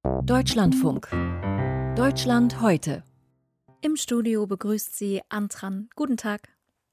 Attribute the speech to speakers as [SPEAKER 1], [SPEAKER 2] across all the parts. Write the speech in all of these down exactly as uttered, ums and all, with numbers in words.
[SPEAKER 1] Deutschlandfunk. Deutschland heute.
[SPEAKER 2] Im Studio begrüßt sie Antran. Guten Tag.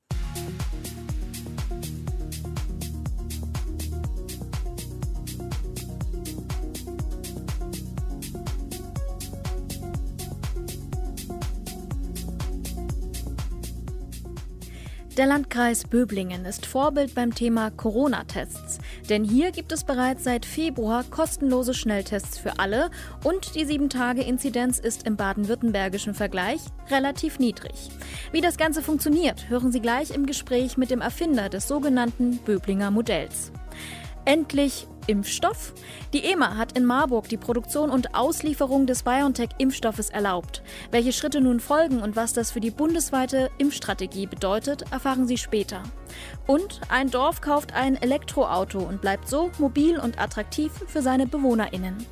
[SPEAKER 2] Der Landkreis Böblingen ist Vorbild beim Thema Corona-Tests. Denn hier gibt es bereits seit Februar kostenlose Schnelltests für alle und die sieben Tage Inzidenz ist im baden-württembergischen Vergleich relativ niedrig. Wie das Ganze funktioniert, hören Sie gleich im Gespräch mit dem Erfinder des sogenannten Böblinger Modells. Endlich Impfstoff? Die E M A hat in Marburg die Produktion und Auslieferung des BioNTech-Impfstoffes erlaubt. Welche Schritte nun folgen und was das für die bundesweite Impfstrategie bedeutet, erfahren Sie später. Und ein Dorf kauft ein Elektroauto und bleibt so mobil und attraktiv für seine BewohnerInnen.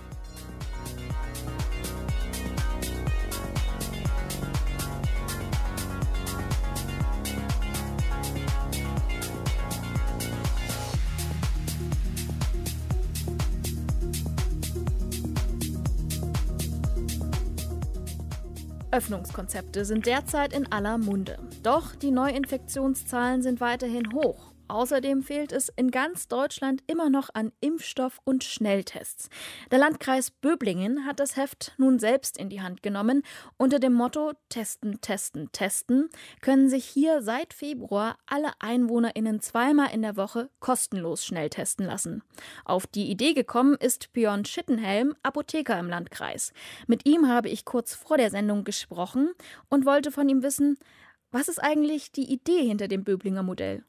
[SPEAKER 2] Öffnungskonzepte sind derzeit in aller Munde. Doch die Neuinfektionszahlen sind weiterhin hoch. Außerdem fehlt es in ganz Deutschland immer noch an Impfstoff und Schnelltests. Der Landkreis Böblingen hat das Heft nun selbst in die Hand genommen. Unter dem Motto Testen, Testen, Testen können sich hier seit Februar alle EinwohnerInnen zweimal in der Woche kostenlos schnell testen lassen. Auf die Idee gekommen ist Björn Schittenhelm, Apotheker im Landkreis. Mit ihm habe ich kurz vor der Sendung gesprochen und wollte von ihm wissen, was ist eigentlich die Idee hinter dem Böblinger Modell?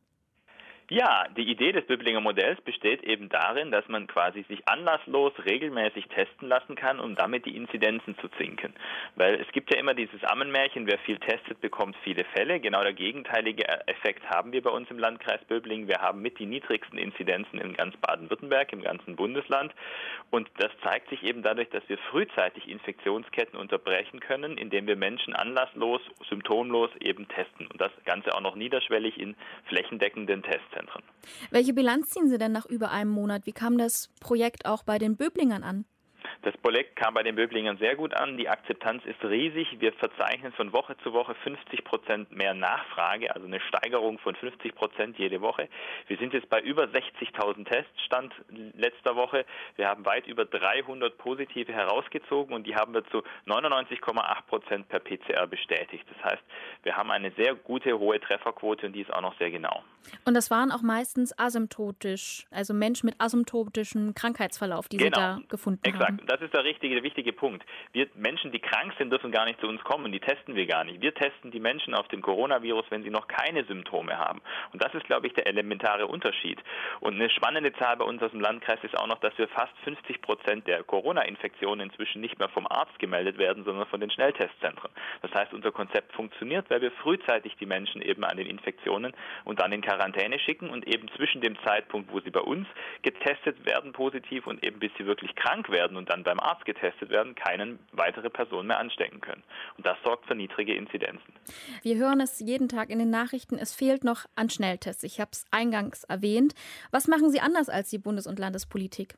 [SPEAKER 3] Ja, die Idee des Böblinger Modells besteht eben darin, dass man quasi sich anlasslos regelmäßig testen lassen kann, um damit die Inzidenzen zu sinken. Weil es gibt ja immer dieses Ammenmärchen, wer viel testet, bekommt viele Fälle. Genau der gegenteilige Effekt haben wir bei uns im Landkreis Böblingen. Wir haben mit die niedrigsten Inzidenzen in ganz Baden-Württemberg, im ganzen Bundesland. Und das zeigt sich eben dadurch, dass wir frühzeitig Infektionsketten unterbrechen können, indem wir Menschen anlasslos, symptomlos eben testen. Und das Ganze auch noch niederschwellig in flächendeckenden Testzentren.
[SPEAKER 2] Welche Bilanz ziehen Sie denn nach über einem Monat? Wie kam das Projekt auch bei den Böblingern an?
[SPEAKER 3] Das Projekt kam bei den Böblingern sehr gut an. Die Akzeptanz ist riesig. Wir verzeichnen von Woche zu Woche fünfzig Prozent mehr Nachfrage, also eine Steigerung von fünfzig Prozent jede Woche. Wir sind jetzt bei über sechzigtausend Tests, Stand letzter Woche. Wir haben weit über dreihundert Positive herausgezogen und die haben wir zu neunundneunzig Komma acht Prozent per P C R bestätigt. Das heißt, wir haben eine sehr gute, hohe Trefferquote und die ist auch noch sehr genau.
[SPEAKER 2] Und das waren auch meistens asymptotisch, also Menschen mit asymptotischem Krankheitsverlauf, die
[SPEAKER 3] genau.
[SPEAKER 2] Sie da gefunden
[SPEAKER 3] Exakt.
[SPEAKER 2] haben.
[SPEAKER 3] Das ist der richtige, der wichtige Punkt. Wir Menschen, die krank sind, dürfen gar nicht zu uns kommen. Die testen wir gar nicht. Wir testen die Menschen auf dem Coronavirus, wenn sie noch keine Symptome haben. Und das ist, glaube ich, der elementare Unterschied. Und eine spannende Zahl bei uns aus dem Landkreis ist auch noch, dass wir fast fünfzig Prozent der Corona-Infektionen inzwischen nicht mehr vom Arzt gemeldet werden, sondern von den Schnelltestzentren. Das heißt, unser Konzept funktioniert, weil wir frühzeitig die Menschen eben an den Infektionen und dann in Quarantäne schicken und eben zwischen dem Zeitpunkt, wo sie bei uns getestet werden, positiv und eben bis sie wirklich krank werden und dann beim Arzt getestet werden, keine weitere Person mehr anstecken können. Und das sorgt für niedrige Inzidenzen.
[SPEAKER 2] Wir hören es jeden Tag in den Nachrichten, es fehlt noch an Schnelltests. Ich habe es eingangs erwähnt. Was machen Sie anders als die Bundes- und Landespolitik?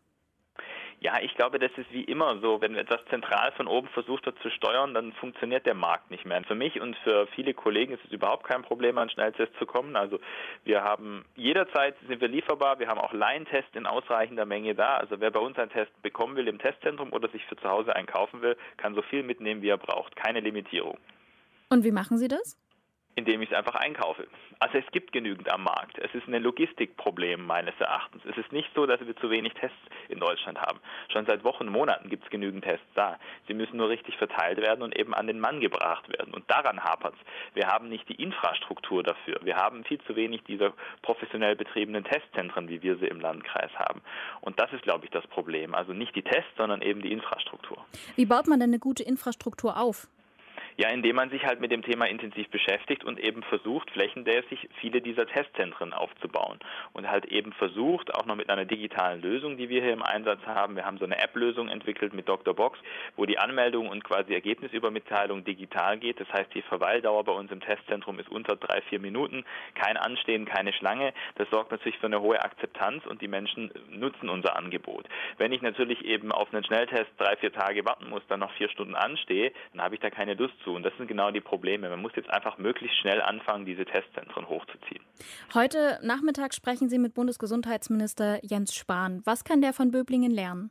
[SPEAKER 3] Ja, ich glaube, das ist wie immer so. Wenn etwas zentral von oben versucht wird zu steuern, dann funktioniert der Markt nicht mehr. Und für mich und für viele Kollegen ist es überhaupt kein Problem, an Schnelltests zu kommen. Also wir haben jederzeit sind wir lieferbar. Wir haben auch Laientests in ausreichender Menge da. Also wer bei uns einen Test bekommen will im Testzentrum oder sich für zu Hause einen kaufen will, kann so viel mitnehmen, wie er braucht. Keine Limitierung.
[SPEAKER 2] Und wie machen Sie das?
[SPEAKER 3] Indem ich es einfach einkaufe. Also es gibt genügend am Markt. Es ist ein Logistikproblem meines Erachtens. Es ist nicht so, dass wir zu wenig Tests in Deutschland haben. Schon seit Wochen, Monaten gibt es genügend Tests da. Sie müssen nur richtig verteilt werden und eben an den Mann gebracht werden. Und daran hapert es. Wir haben nicht die Infrastruktur dafür. Wir haben viel zu wenig dieser professionell betriebenen Testzentren, wie wir sie im Landkreis haben. Und das ist, glaube ich, das Problem. Also nicht die Tests, sondern eben die Infrastruktur.
[SPEAKER 2] Wie baut man denn eine gute Infrastruktur auf?
[SPEAKER 3] Ja, indem man sich halt mit dem Thema intensiv beschäftigt und eben versucht, flächendeckend viele dieser Testzentren aufzubauen. Und halt eben versucht, auch noch mit einer digitalen Lösung, die wir hier im Einsatz haben. Wir haben so eine App-Lösung entwickelt mit Doktor Box, wo die Anmeldung und quasi Ergebnisübermitteilung digital geht. Das heißt, die Verweildauer bei uns im Testzentrum ist unter drei, vier Minuten. Kein Anstehen, keine Schlange. Das sorgt natürlich für eine hohe Akzeptanz und die Menschen nutzen unser Angebot. Wenn ich natürlich eben auf einen Schnelltest drei, vier Tage warten muss, dann noch vier Stunden anstehe, dann habe ich da keine Lust zu. Und das sind genau die Probleme. Man muss jetzt einfach möglichst schnell anfangen, diese Testzentren hochzuziehen.
[SPEAKER 2] Heute Nachmittag sprechen Sie mit Bundesgesundheitsminister Jens Spahn. Was kann der von Böblingen lernen?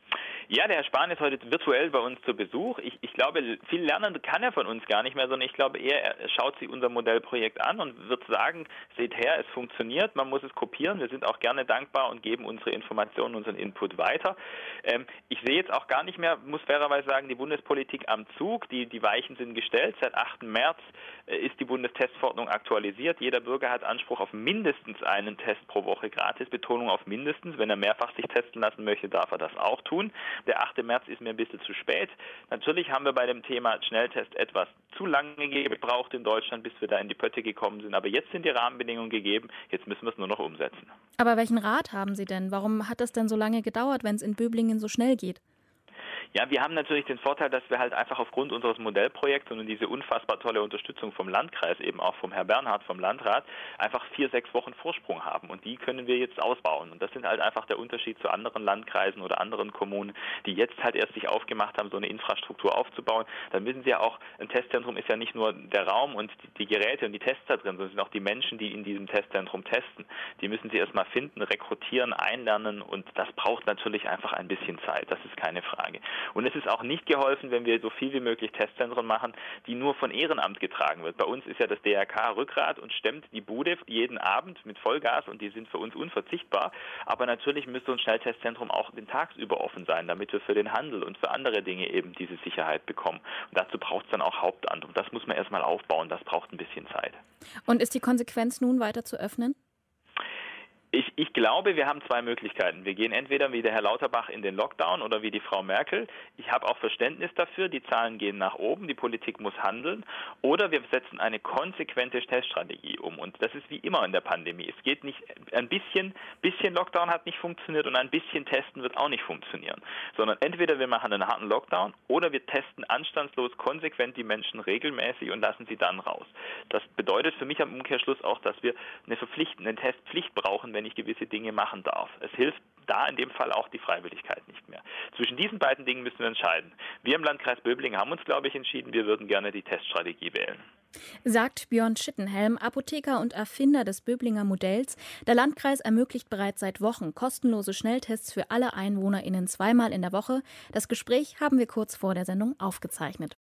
[SPEAKER 3] Ja, der Herr Spahn ist heute virtuell bei uns zu Besuch. Ich, ich glaube, viel lernen kann er von uns gar nicht mehr, sondern ich glaube eher, er schaut sich unser Modellprojekt an und wird sagen, seht her, es funktioniert, man muss es kopieren. Wir sind auch gerne dankbar und geben unsere Informationen, unseren Input weiter. Ähm, ich sehe jetzt auch gar nicht mehr, muss fairerweise sagen, die Bundespolitik am Zug. Die, die Weichen sind gestellt. Seit achten März äh, ist die Bundestestverordnung aktualisiert. Jeder Bürger hat Anspruch auf mindestens einen Test pro Woche gratis. Betonung auf mindestens. Wenn er mehrfach sich testen lassen möchte, darf er das auch tun. Der achte März ist mir ein bisschen zu spät. Natürlich haben wir bei dem Thema Schnelltest etwas zu lange gebraucht in Deutschland, bis wir da in die Pötte gekommen sind. Aber jetzt sind die Rahmenbedingungen gegeben. Jetzt müssen wir es nur noch umsetzen.
[SPEAKER 2] Aber welchen Rat haben Sie denn? Warum hat es denn so lange gedauert, wenn es in Böblingen so schnell geht?
[SPEAKER 3] Ja, wir haben natürlich den Vorteil, dass wir halt einfach aufgrund unseres Modellprojekts und diese unfassbar tolle Unterstützung vom Landkreis, eben auch vom Herrn Bernhard, vom Landrat, einfach vier, sechs Wochen Vorsprung haben. Und die können wir jetzt ausbauen. Und das sind halt einfach der Unterschied zu anderen Landkreisen oder anderen Kommunen, die jetzt halt erst sich aufgemacht haben, so eine Infrastruktur aufzubauen. Dann wissen Sie ja auch, ein Testzentrum ist ja nicht nur der Raum und die Geräte und die Tests da drin, sondern es sind auch die Menschen, die in diesem Testzentrum testen. Die müssen Sie erstmal finden, rekrutieren, einlernen und das braucht natürlich einfach ein bisschen Zeit. Das ist keine Frage. Und es ist auch nicht geholfen, wenn wir so viel wie möglich Testzentren machen, die nur von Ehrenamt getragen wird. Bei uns ist ja das D R K Rückgrat und stemmt die Bude jeden Abend mit Vollgas und die sind für uns unverzichtbar. Aber natürlich müsste ein Schnelltestzentrum auch den tagsüber offen sein, damit wir für den Handel und für andere Dinge eben diese Sicherheit bekommen. Und dazu braucht es dann auch Hauptamt. Und das muss man erstmal aufbauen. Das braucht ein bisschen Zeit.
[SPEAKER 2] Und ist die Konsequenz nun weiter zu öffnen?
[SPEAKER 3] Ich, ich glaube, wir haben zwei Möglichkeiten. Wir gehen entweder wie der Herr Lauterbach in den Lockdown oder wie die Frau Merkel. Ich habe auch Verständnis dafür, die Zahlen gehen nach oben, die Politik muss handeln. Oder wir setzen eine konsequente Teststrategie um. Und das ist wie immer in der Pandemie. Es geht nicht, ein bisschen, bisschen Lockdown hat nicht funktioniert und ein bisschen Testen wird auch nicht funktionieren. Sondern entweder wir machen einen harten Lockdown oder wir testen anstandslos konsequent die Menschen regelmäßig und lassen sie dann raus. Das bedeutet für mich am Umkehrschluss auch, dass wir eine verpflichtende eine Testpflicht brauchen, wenn ich gewisse Dinge machen darf. Es hilft da in dem Fall auch die Freiwilligkeit nicht mehr. Zwischen diesen beiden Dingen müssen wir entscheiden. Wir im Landkreis Böblingen haben uns, glaube ich, entschieden, wir würden gerne die Teststrategie wählen.
[SPEAKER 2] Sagt Björn Schittenhelm, Apotheker und Erfinder des Böblinger Modells. Der Landkreis ermöglicht bereits seit Wochen kostenlose Schnelltests für alle EinwohnerInnen zweimal in der Woche. Das Gespräch haben wir kurz vor der Sendung aufgezeichnet.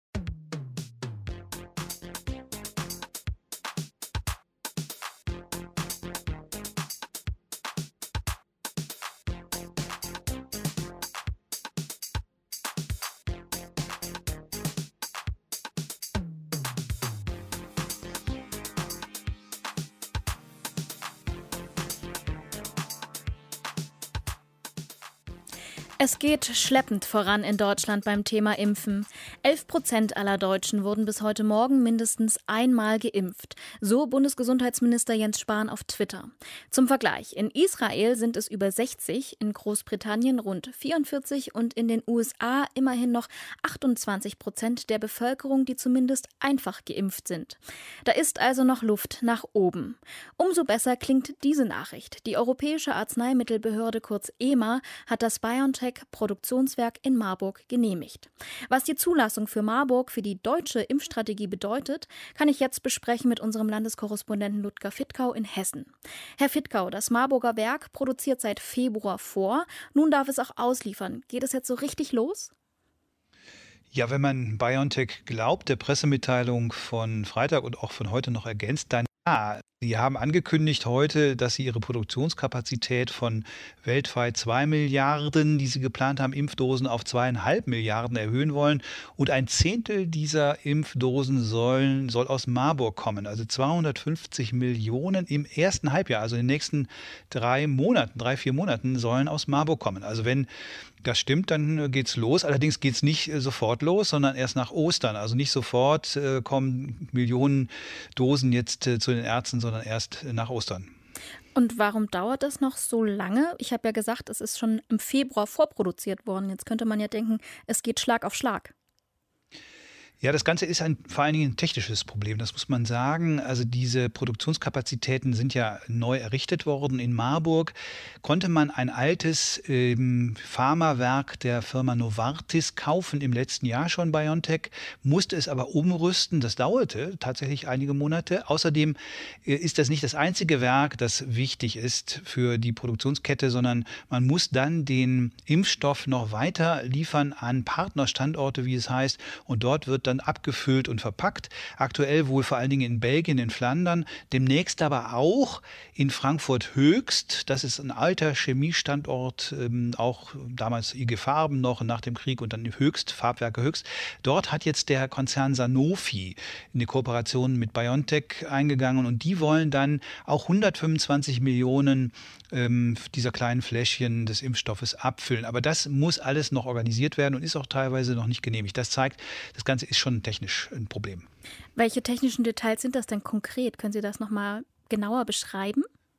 [SPEAKER 2] Es geht schleppend voran in Deutschland beim Thema Impfen. Elf Prozent aller Deutschen wurden bis heute Morgen mindestens einmal geimpft. So Bundesgesundheitsminister Jens Spahn auf Twitter. Zum Vergleich, in Israel sind es über sechzig, in Großbritannien rund vierundvierzig und in den U S A immerhin noch achtundzwanzig Prozent der Bevölkerung, die zumindest einfach geimpft sind. Da ist also noch Luft nach oben. Umso besser klingt diese Nachricht. Die Europäische Arzneimittelbehörde, kurz E M A, hat das BioNTech-Produktionswerk in Marburg genehmigt. Was die Zulassung für Marburg für die deutsche Impfstrategie bedeutet, kann ich jetzt besprechen mit unserem Landeskorrespondenten Ludger Fittkau in Hessen. Herr Fittkau, das Marburger Werk produziert seit Februar vor. Nun darf es auch ausliefern. Geht es jetzt so richtig los?
[SPEAKER 4] Ja, wenn man BioNTech glaubt, der Pressemitteilung von Freitag und auch von heute noch ergänzt, dann ja. Sie haben angekündigt heute, dass Sie Ihre Produktionskapazität von weltweit zwei Milliarden, die Sie geplant haben, Impfdosen auf zweieinhalb Milliarden erhöhen wollen. Und ein Zehntel dieser Impfdosen sollen, soll aus Marburg kommen. Also zweihundertfünfzig Millionen im ersten Halbjahr, also in den nächsten drei Monaten, drei, vier Monaten sollen aus Marburg kommen. Also wenn Das stimmt, dann geht's los. Allerdings geht's nicht äh, sofort los, sondern erst nach Ostern. Also nicht sofort äh, kommen Millionen Dosen jetzt äh, zu den Ärzten, sondern erst äh, nach Ostern.
[SPEAKER 2] Und warum dauert das noch so lange? Ich habe ja gesagt, es ist schon im Februar vorproduziert worden. Jetzt könnte man ja denken, es geht Schlag auf Schlag.
[SPEAKER 4] Ja, das Ganze ist ein, vor allen Dingen ein technisches Problem, das muss man sagen. Also diese Produktionskapazitäten sind ja neu errichtet worden. In Marburg konnte man ein altes ähm, Pharmawerk der Firma Novartis kaufen, im letzten Jahr schon BioNTech, musste es aber umrüsten. Das dauerte tatsächlich einige Monate. Außerdem äh, ist das nicht das einzige Werk, das wichtig ist für die Produktionskette, sondern man muss dann den Impfstoff noch weiter liefern an Partnerstandorte, wie es heißt. Und dort wird dann abgefüllt und verpackt. Aktuell wohl vor allen Dingen in Belgien, in Flandern, demnächst aber auch in Frankfurt Höchst. Das ist ein alter Chemiestandort, ähm, auch damals I G Farben noch nach dem Krieg und dann Höchst, Farbwerke Höchst. Dort hat jetzt der Konzern Sanofi eine Kooperation mit BioNTech eingegangen und die wollen dann auch hundertfünfundzwanzig Millionen ähm, dieser kleinen Fläschchen des Impfstoffes abfüllen. Aber das muss alles noch organisiert werden und ist auch teilweise noch nicht genehmigt. Das zeigt, das Ganze ist schon technisch ein Problem.
[SPEAKER 2] Welche technischen Details sind das denn konkret? Können Sie das noch mal genauer beschreiben?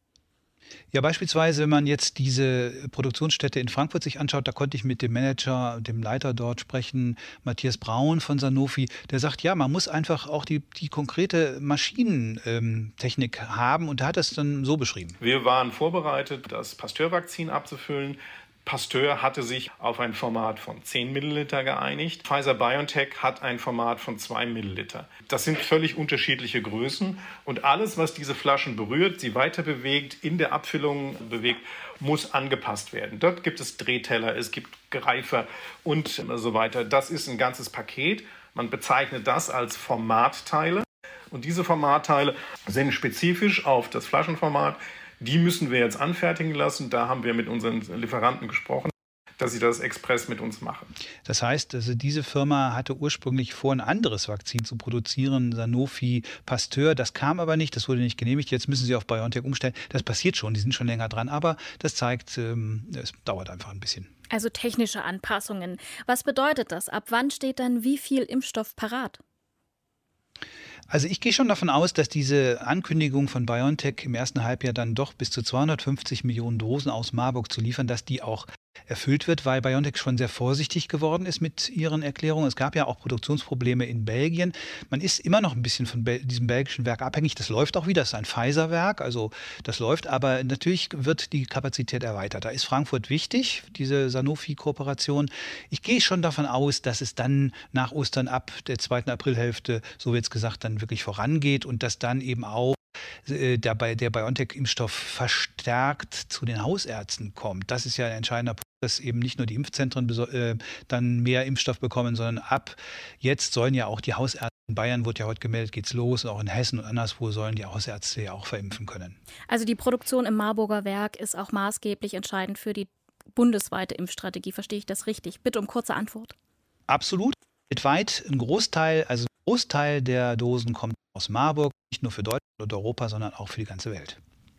[SPEAKER 4] Ja, beispielsweise, wenn man jetzt diese Produktionsstätte in Frankfurt sich anschaut, da konnte ich mit dem Manager, dem Leiter dort sprechen, Matthias Braun von Sanofi, der sagt, ja, man muss einfach auch die, die konkrete Maschinentechnik haben und er hat das dann so beschrieben.
[SPEAKER 5] Wir waren vorbereitet, das Pasteur-Vakzin abzufüllen. Pasteur hatte sich auf ein Format von zehn Milliliter geeinigt. Pfizer-BioNTech hat ein Format von zwei Milliliter. Das sind völlig unterschiedliche Größen. Und alles, was diese Flaschen berührt, sie weiter bewegt, in der Abfüllung bewegt, muss angepasst werden. Dort gibt es Drehteller, es gibt Greifer und so weiter. Das ist ein ganzes Paket. Man bezeichnet das als Formatteile. Und diese Formatteile sind spezifisch auf das Flaschenformat. Die müssen wir jetzt anfertigen lassen. Da haben wir mit unseren Lieferanten gesprochen, dass sie das express mit uns machen.
[SPEAKER 4] Das heißt, also diese Firma hatte ursprünglich vor, ein anderes Vakzin zu produzieren, Sanofi Pasteur. Das kam aber nicht, das wurde nicht genehmigt. Jetzt müssen sie auf BioNTech umstellen. Das passiert schon, die sind schon länger dran. Aber das zeigt, es dauert einfach ein bisschen.
[SPEAKER 2] Also technische Anpassungen. Was bedeutet das? Ab wann steht dann wie viel Impfstoff parat?
[SPEAKER 4] Also ich gehe schon davon aus, dass diese Ankündigung von BioNTech im ersten Halbjahr dann doch bis zu zweihundertfünfzig Millionen Dosen aus Marburg zu liefern, dass die auch erfüllt wird, weil BioNTech schon sehr vorsichtig geworden ist mit ihren Erklärungen. Es gab ja auch Produktionsprobleme in Belgien. Man ist immer noch ein bisschen von Bel- diesem belgischen Werk abhängig. Das läuft auch wieder, das ist ein Pfizer-Werk, also das läuft, aber natürlich wird die Kapazität erweitert. Da ist Frankfurt wichtig, diese Sanofi-Kooperation. Ich gehe schon davon aus, dass es dann nach Ostern ab der zweiten Aprilhälfte, so wird es gesagt, dann wirklich vorangeht und dass dann eben auch der, der BioNTech-Impfstoff verstärkt zu den Hausärzten kommt. Das ist ja ein entscheidender Punkt, dass eben nicht nur die Impfzentren äh, dann mehr Impfstoff bekommen, sondern ab jetzt sollen ja auch die Hausärzte, in Bayern wurde ja heute gemeldet, geht's los, und auch in Hessen und anderswo sollen die Hausärzte ja auch verimpfen können.
[SPEAKER 2] Also die Produktion im Marburger Werk ist auch maßgeblich entscheidend für die bundesweite Impfstrategie. Verstehe ich das richtig? Bitte um kurze Antwort.
[SPEAKER 4] Absolut. Weltweit ein Großteil, also ein Großteil der Dosen kommt aus Marburg, nicht nur für Deutschland und Europa, sondern auch für die ganze Welt.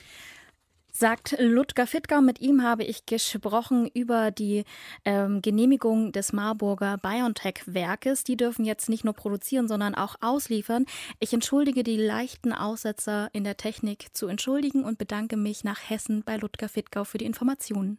[SPEAKER 2] Sagt Ludger Fittgau. Mit ihm habe ich gesprochen über die ähm, Genehmigung des Marburger BioNTech-Werkes. Die dürfen jetzt nicht nur produzieren, sondern auch ausliefern. Ich entschuldige die leichten Aussetzer in der Technik zu entschuldigen und bedanke mich nach Hessen bei Ludger Fittgau für die Informationen.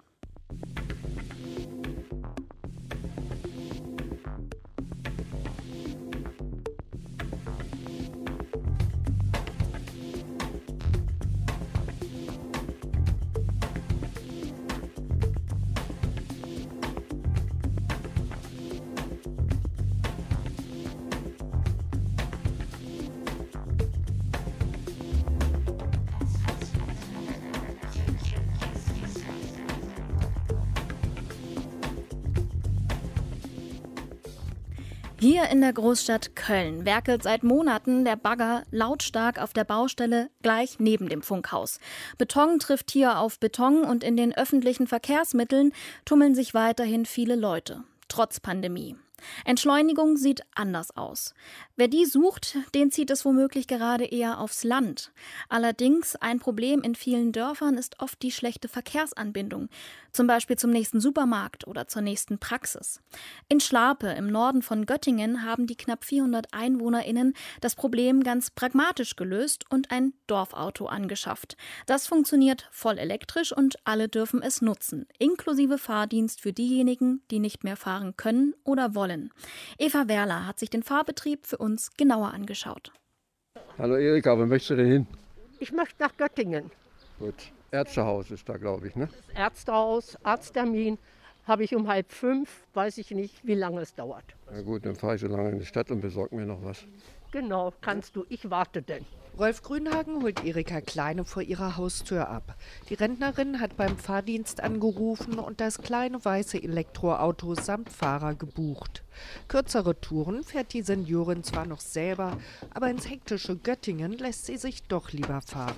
[SPEAKER 2] Hier in der Großstadt Köln werkelt seit Monaten der Bagger lautstark auf der Baustelle gleich neben dem Funkhaus. Beton trifft hier auf Beton und in den öffentlichen Verkehrsmitteln tummeln sich weiterhin viele Leute, trotz Pandemie. Entschleunigung sieht anders aus. Wer die sucht, den zieht es womöglich gerade eher aufs Land. Allerdings ein Problem in vielen Dörfern ist oft die schlechte Verkehrsanbindung. Zum Beispiel zum nächsten Supermarkt oder zur nächsten Praxis. In Schlape im Norden von Göttingen haben die knapp vierhundert EinwohnerInnen das Problem ganz pragmatisch gelöst und ein Dorfauto angeschafft. Das funktioniert voll elektrisch und alle dürfen es nutzen, inklusive Fahrdienst für diejenigen, die nicht mehr fahren können oder wollen. Eva Werler hat sich den Fahrbetrieb für uns genauer angeschaut.
[SPEAKER 6] Hallo Erika, wo möchtest du denn hin?
[SPEAKER 7] Ich möchte nach Göttingen.
[SPEAKER 6] Gut. Ärztehaus ist da, glaube ich, ne?
[SPEAKER 7] Das Ärztehaus, Arzttermin habe ich um halb fünf, weiß ich nicht, wie lange es dauert.
[SPEAKER 6] Na gut, dann fahre ich so lange in die Stadt und besorge mir noch was.
[SPEAKER 7] Genau, kannst du, ich warte denn.
[SPEAKER 8] Rolf Grünhagen holt Erika Kleine vor ihrer Haustür ab. Die Rentnerin hat beim Fahrdienst angerufen und das kleine weiße Elektroauto samt Fahrer gebucht. Kürzere Touren fährt die Seniorin zwar noch selber, aber ins hektische Göttingen lässt sie sich doch lieber fahren.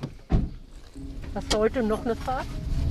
[SPEAKER 7] Hast du heute noch eine Fahrt?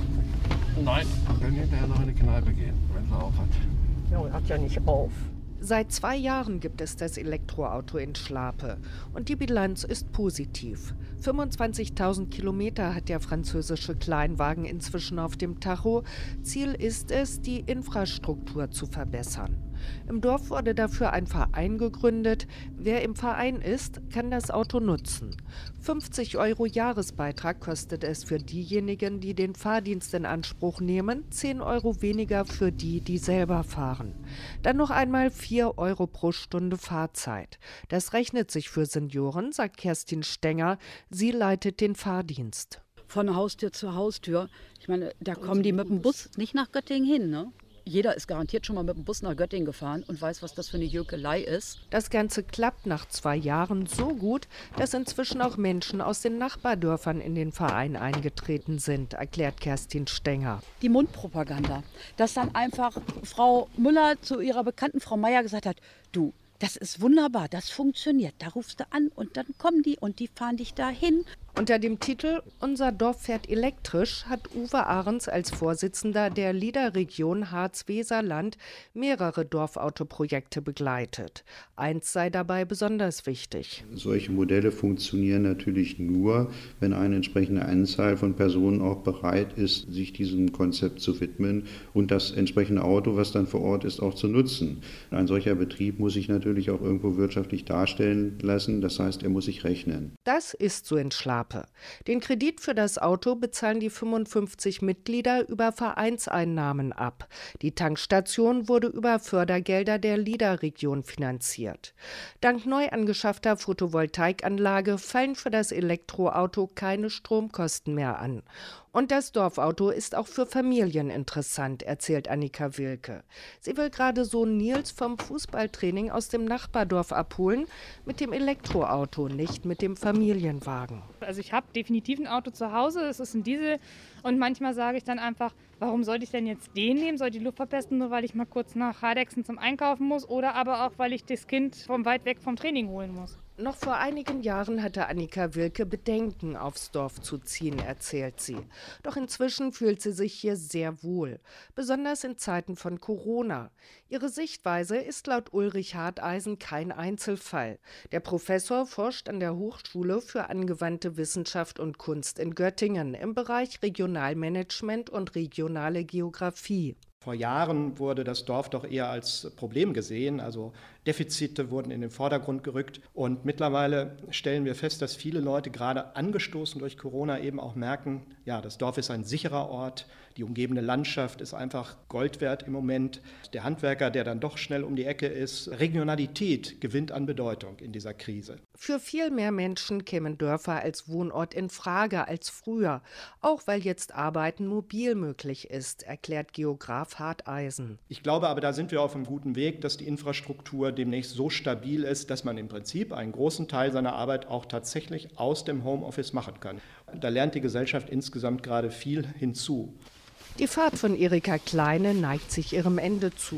[SPEAKER 6] Nein. Wir können hinterher noch in eine Kneipe gehen, wenn sie auf hat.
[SPEAKER 7] Ja, er hat ja nicht auf.
[SPEAKER 8] Seit zwei Jahren gibt es das Elektroauto in Schlape und die Bilanz ist positiv. fünfundzwanzigtausend Kilometer hat der französische Kleinwagen inzwischen auf dem Tacho. Ziel ist es, die Infrastruktur zu verbessern. Im Dorf wurde dafür ein Verein gegründet. Wer im Verein ist, kann das Auto nutzen. fünfzig Euro Jahresbeitrag kostet es für diejenigen, die den Fahrdienst in Anspruch nehmen, zehn Euro weniger für die, die selber fahren. Dann noch einmal vier Euro pro Stunde Fahrzeit. Das rechnet sich für Senioren, sagt Kerstin Stenger. Sie leitet den Fahrdienst.
[SPEAKER 9] Von Haustür zu Haustür. Ich meine, da kommen die mit dem Bus nicht nach Göttingen hin, ne? Jeder ist garantiert schon mal mit dem Bus nach Göttingen gefahren und weiß, was das für eine Jökelei ist.
[SPEAKER 8] Das Ganze klappt nach zwei Jahren so gut, dass inzwischen auch Menschen aus den Nachbardörfern in den Verein eingetreten sind, erklärt Kerstin Stenger.
[SPEAKER 9] Die Mundpropaganda, dass dann einfach Frau Müller zu ihrer bekannten Frau Meier gesagt hat, du, das ist wunderbar, das funktioniert. Da rufst du an und dann kommen die und die fahren dich dahin.
[SPEAKER 8] Unter dem Titel »Unser Dorf fährt elektrisch« hat Uwe Ahrens als Vorsitzender der LIDA-Region Harz-Weserland mehrere Dorfautoprojekte begleitet. Eins sei dabei besonders wichtig.
[SPEAKER 10] Solche Modelle funktionieren natürlich nur, wenn eine entsprechende Anzahl von Personen auch bereit ist, sich diesem Konzept zu widmen und das entsprechende Auto, was dann vor Ort ist, auch zu nutzen. Ein solcher Betrieb muss sich natürlich auch irgendwo wirtschaftlich darstellen lassen, das heißt, er muss sich rechnen.
[SPEAKER 8] Das ist so in Schlape. Den Kredit für das Auto bezahlen die fünfundfünfzig Mitglieder über Vereinseinnahmen ab. Die Tankstation wurde über Fördergelder der LIDA-Region finanziert. Dank neu angeschaffter Photovoltaikanlage fallen für das Elektroauto keine Stromkosten mehr an. Und das Dorfauto ist auch für Familien interessant, erzählt Annika Wilke. Sie will gerade Sohn Nils vom Fußballtraining aus dem Nachbardorf abholen, mit dem Elektroauto, nicht mit dem Familienwagen.
[SPEAKER 11] Also ich habe definitiv ein Auto zu Hause, es ist ein Diesel und manchmal sage ich dann einfach, warum sollte ich denn jetzt den nehmen, soll die Luft verpesten, nur weil ich mal kurz nach Hardexen zum Einkaufen muss oder aber auch, weil ich das Kind vom weit weg vom Training holen muss.
[SPEAKER 8] Noch vor einigen Jahren hatte Annika Wilke Bedenken, aufs Dorf zu ziehen, erzählt sie. Doch inzwischen fühlt sie sich hier sehr wohl, besonders in Zeiten von Corona. Ihre Sichtweise ist laut Ulrich Harteisen kein Einzelfall. Der Professor forscht an der Hochschule für angewandte Wissenschaft und Kunst in Göttingen im Bereich Regionalmanagement und regionale Geografie.
[SPEAKER 12] Vor Jahren wurde das Dorf doch eher als Problem gesehen, also Defizite wurden in den Vordergrund gerückt und mittlerweile stellen wir fest, dass viele Leute gerade angestoßen durch Corona eben auch merken, ja, das Dorf ist ein sicherer Ort, die umgebende Landschaft ist einfach Gold wert im Moment. Der Handwerker, der dann doch schnell um die Ecke ist, Regionalität gewinnt an Bedeutung in dieser Krise.
[SPEAKER 8] Für viel mehr Menschen kämen Dörfer als Wohnort in Frage als früher, auch weil jetzt Arbeiten mobil möglich ist, erklärt Geograf Harteisen.
[SPEAKER 12] Ich glaube aber, da sind wir auf einem guten Weg, dass die Infrastruktur demnächst so stabil ist, dass man im Prinzip einen großen Teil seiner Arbeit auch tatsächlich aus dem Homeoffice machen kann. Da lernt die Gesellschaft insgesamt gerade viel hinzu.
[SPEAKER 8] Die Fahrt von Erika Kleine neigt sich ihrem Ende zu.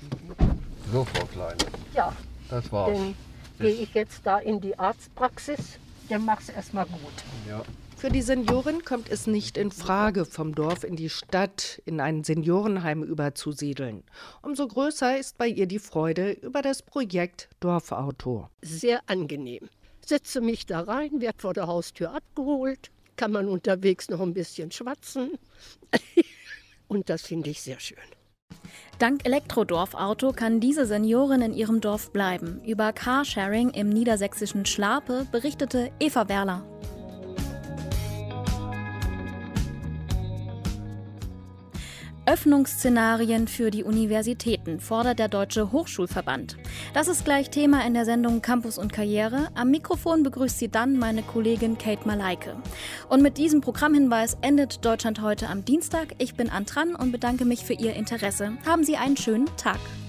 [SPEAKER 6] So, Frau Kleine.
[SPEAKER 7] Ja,
[SPEAKER 6] das war's.
[SPEAKER 7] Dann gehe ich jetzt da in die Arztpraxis, dann mach's erstmal gut.
[SPEAKER 6] Ja.
[SPEAKER 8] Für die Seniorin kommt es nicht in Frage, vom Dorf in die Stadt, in ein Seniorenheim überzusiedeln. Umso größer ist bei ihr die Freude über das Projekt Dorfauto.
[SPEAKER 7] Sehr angenehm. Setze mich da rein, werde vor der Haustür abgeholt, kann man unterwegs noch ein bisschen schwatzen. Und das finde ich sehr schön.
[SPEAKER 2] Dank Elektrodorfauto kann diese Seniorin in ihrem Dorf bleiben. Über Carsharing im niedersächsischen Schlape berichtete Eva Werler. Öffnungsszenarien für die Universitäten fordert der Deutsche Hochschulverband. Das ist gleich Thema in der Sendung Campus und Karriere. Am Mikrofon begrüßt Sie dann meine Kollegin Kate Malaike. Und mit diesem Programmhinweis endet Deutschland heute am Dienstag. Ich bin Antran und bedanke mich für Ihr Interesse. Haben Sie einen schönen Tag.